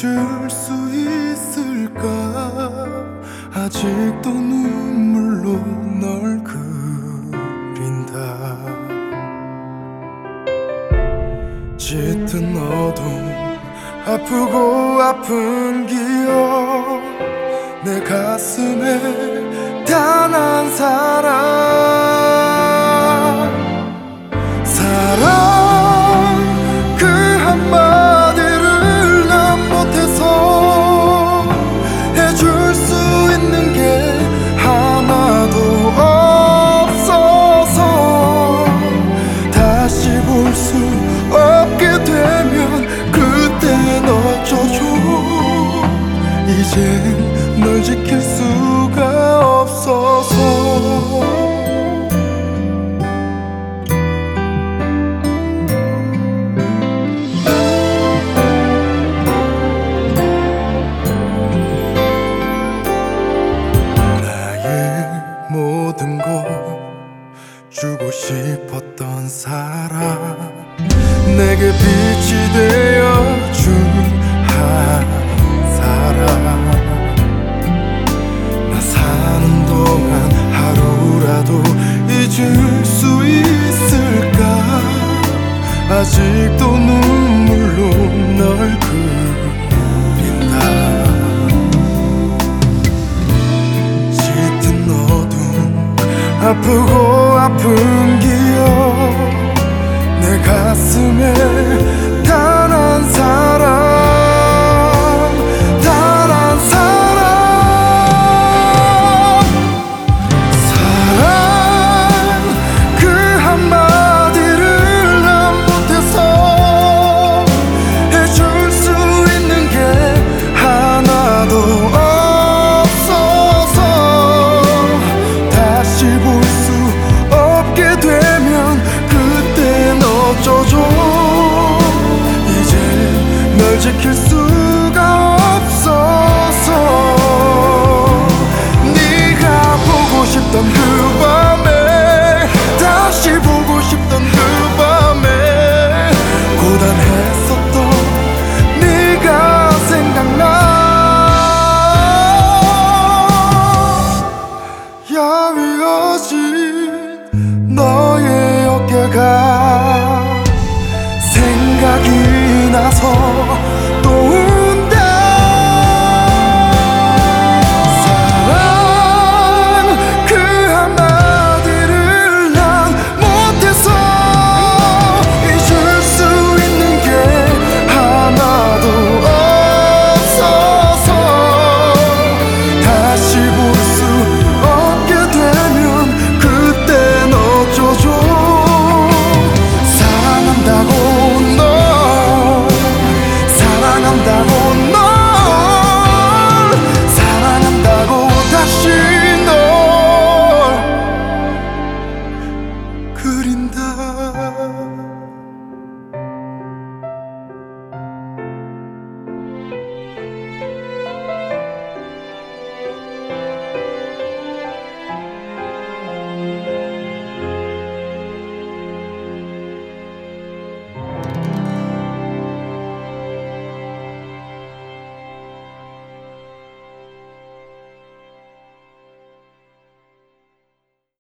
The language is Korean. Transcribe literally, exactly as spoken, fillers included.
잊을 수 있을까? 아직도 눈물로 널 그린다. 짙은 어둠, 아프고 아픈 기억, 내 가슴에 단 한 사람. 사랑 그 한마디를 난 못해서 해줄 수 있는 게 하나도 없어서 다시 볼 수 없게 되면 그땐 어쩌죠. 이젠 널 지킬 수가 없어서. 모든 걸 주고 싶었던 사람, 내게 빛이 되어준 한 사람. 나 사는 동안 하루라도 잊을 수 있을까? 아직도 눈물로 널 그린다. 아프고 아픈 기억, 내 가슴에 단 한 사람, 단 한 사람. 사랑 그 한마디를 난 못해서 해줄 수 있는 게 하나도 없어서 다시 볼 널 지킬 수가 없어서. 네가 보고 싶던 그 밤에, 다시 보고 싶던 그 밤에 고단했었던 네가 생각나. 야위어진 너의 어깨가 생각이 나서 또 운다. 사랑 그 한마디를 난 못해서 잊을 수 있는 게 하나도 없어서 다시 볼 수 없게 되면 그땐 어쩌죠. 사랑한다고 사랑한다고 널 사랑한다고 다시 널 그린다.